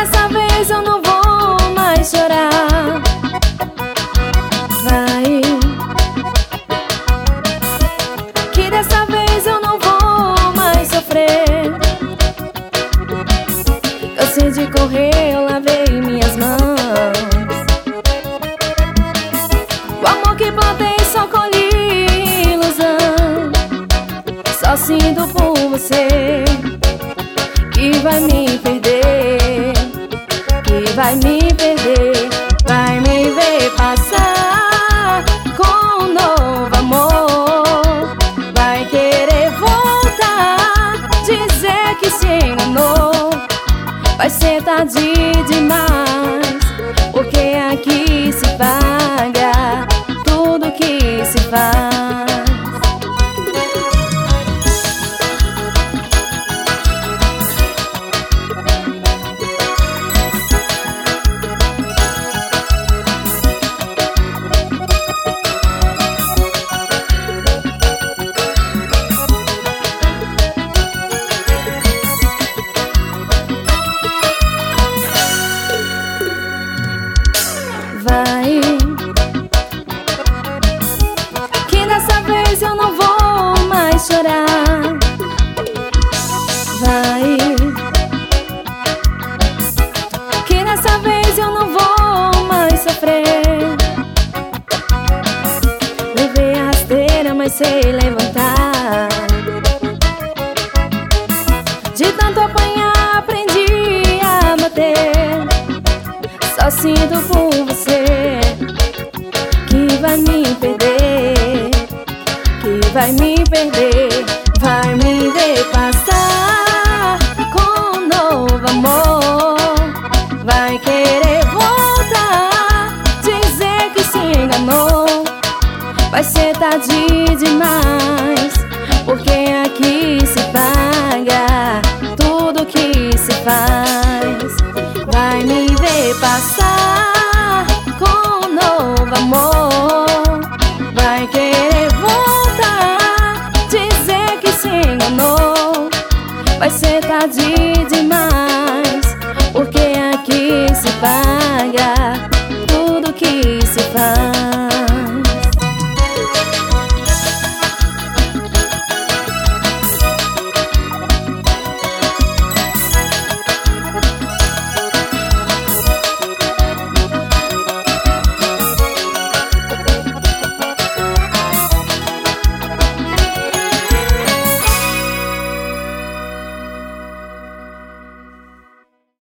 dessa vez eu não vou mais chorar. Vai, que dessa vez eu não vou mais sofrer. Cansei de correr, eu lavei minhas mãos. O amor que plantei só colhi ilusão. Só sinto por você que vai me perder, que vai me perder. Vai me ver passar com um novo amor. Vai querer voltar, dizer que se enganou. Vai ser tarde demais, porque aqui se paga tudo que se faz. Vai, que dessa vez eu não vou mais chorar. Vai, que dessa vez eu não vou mais sofrer. Levei a rasteira, mas sei levantar. De tanto apanhar aprendi a bater. Só sinto por você que vai me perder, que vai me perder. Vai me ver passar com um novo amor. Vai querer voltar, dizer que se enganou. Vai ser tarde demais, porque aqui se paga tudo que se faz. Vai me ver passar com um novo amor. Vai querer voltar, dizer que se enganou. Vai ser tarde